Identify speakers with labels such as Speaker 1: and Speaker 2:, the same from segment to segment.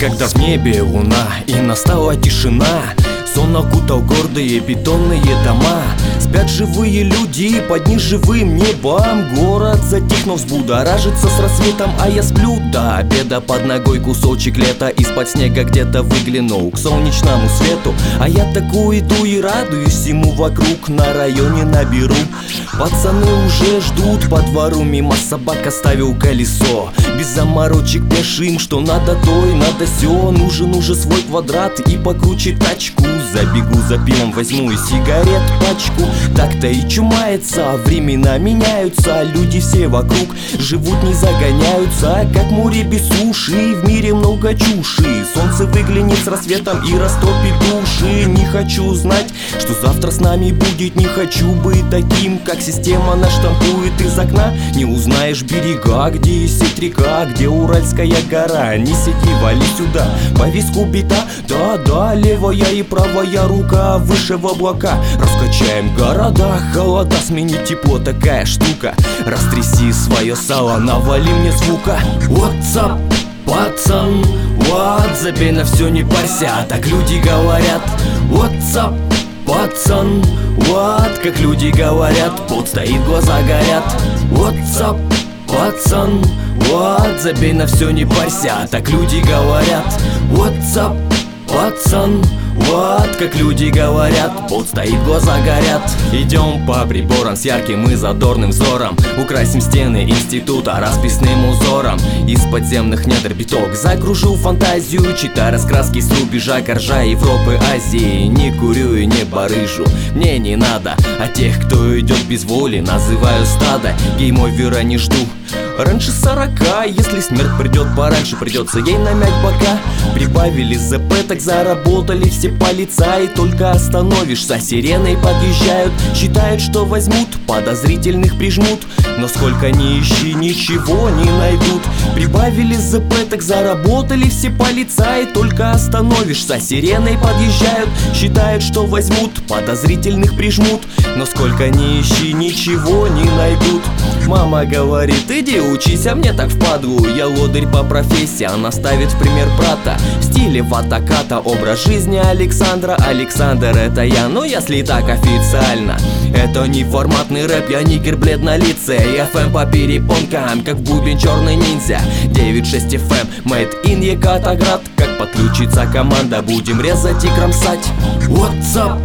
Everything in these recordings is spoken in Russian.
Speaker 1: Когда в небе луна и настала тишина, сон окутал гордые бетонные дома. Спят живые люди под неживым небом. Город затихнув взбудоражится с рассветом, а я сплю до обеда. Под ногой кусочек лета из-под снега где-то выглянул к солнечному свету. А я такой иду и радуюсь всему вокруг. На районе наберу, пацаны уже ждут. По двору мимо собак оставил колесо. Без заморочек пешим, что надо то и надо сё. Нужен уже свой квадрат и покруче тачку. Забегу за пивом, возьму и сигарет пачку. Так-то и чумается, времена меняются. Люди все вокруг живут, не загоняются. Как море без суши, в мире много чуши. Солнце выглянет с рассветом и растопит души. Не хочу знать, что завтра с нами будет. Не хочу быть таким, как система наштампует из окна. Не узнаешь берега, где есть река, где Уральская гора. Не сиди, вали сюда, по виску бита. Да-да, левая и правая рука выше в облака. Раскачаем города, холода, смени тепло, такая штука. Растряси свое сало, навали мне звука. What's up, пацан? What? Забей на все, не парься, так люди говорят. What's up, пацан? What? Как люди говорят, пот стоит, глаза горят. What's up, пацан? What? Забей на все, не парься, так люди говорят. What's up, пацан? Вот, как люди говорят, пот стоит, глаза горят. Идем по приборам с ярким и задорным взором. Украсим стены института расписным узором. Из подземных недр биток загружу фантазию. Читай раскраски с рубежа Коржа, Европы, Азии. Не курю и не барыжу, мне не надо. А тех, кто идет без воли, называю стадо. Гейм-овера не жду раньше 40. Если смерть придет пораньше, придется ей намять бока. Прибавили ЗП, так заработали все полицаи. Только остановишься, сиреной подъезжают. Считают, что возьмут, подозрительных прижмут. Но сколько ни ищи, ничего не найдут. Прибавили ЗП, так заработали все полицаи. Только остановишься, сиреной подъезжают. Считают, что возьмут, подозрительных прижмут. Но сколько ни ищи, ничего не найдут. Мама говорит, иди учись, а мне так впадлу. Я лодырь по профессии, она ставит в пример брата. В стиле ватаката, образ жизни Александра. Александр это я, но если так официально. Это не форматный рэп, я нигер бледнолицый. FM по перепонкам, как в бубен черный ниндзя. 9.6 FM, made in Екатеринбург. Как подключится команда, будем резать и кромсать. What's up,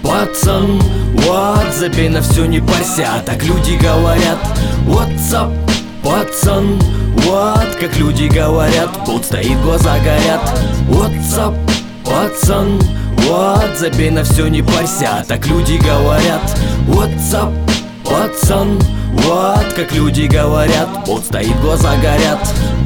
Speaker 1: пацан? What? Забей на все, не парься, так люди говорят. What's up, пацан? What? Как люди говорят, пот стоит, глаза горят. What's up, пацан? What? Забей на все, не парься, так люди говорят. What's up, пацан? What? Как люди говорят, пот стоит, глаза горят.